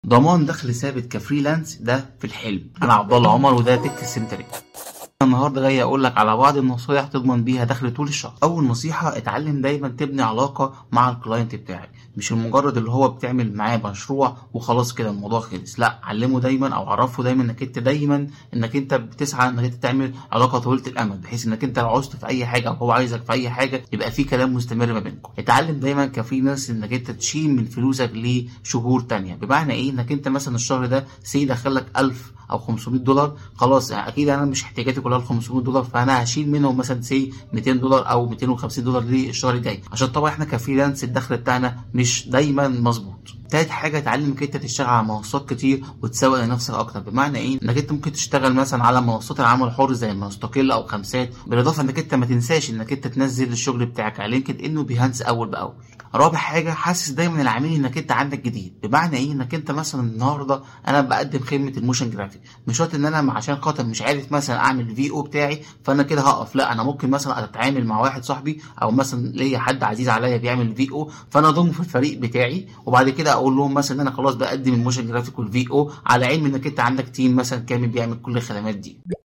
ضمان دخل ثابت كفريلانس ده في الحلم. انا عبد الله عمر وده تك سنتري. النهارده جاي اقول لك على بعض النصايح تضمن بيها دخل طول الشهر. اول نصيحه، اتعلم دايما تبني علاقه مع الكلاينت بتاعك، مش المجرد اللي هو بتعمل معاه مشروع وخلاص كده الموضوع خلص. لا، علمه دايما او عرفه دايما انك انت بتسعى انك انت تعمل علاقه طويله الامد، بحيث انك انت لو عوزته في اي حاجه او هو عايزك في اي حاجه يبقى في كلام مستمر ما بينكم. اتعلم دايما كفريلانس انك انت تشيل من فلوسك لشهور تانية. بمعنى ايه؟ انك انت مثلا الشهر ده دخلك 1000 او $500، خلاص يعني اكيد انا مش احتياجاتي كلها $500، فانا هشيل منهم مثلا $200 او $250 للشهر الجاي، عشان طبعا احنا كفريلانس الدخل بتاعنا مش دايما مظبوط. تالت حاجه، اتعلم انك انت تشتغل على منصات كتير وتسوق لنفسك اكتر. بمعنى ايه؟ انك انت ممكن تشتغل مثلا على منصات العمل الحر زي المستقل او خمسات، بالاضافه انك انت ما تنساش انك انت تنزل الشغل بتاعك على لينكد ان وبيهانس اول باول. رابع حاجه، حاسس دايما العميل انك انت عندك جديد. بمعنى ايه؟ انك انت مثلا النهارده انا بقدم خدمه الموشن جرافيك، مش شرط ان انا عشان خاطر مش عارف مثلا اعمل في او بتاعي فانا كده هقف. لا، انا ممكن مثلا اتعامل مع واحد صاحبي او مثلا ليا حد عزيز عليا بيعمل في او، فانا اضمه في الفريق بتاعي، وبعد كده اقول لهم مثلا ان انا خلاص بقدم الموشن جرافيك والفي او، على علم انك انت عندك تيم مثلا كامل بيعمل كل الخدمات دي.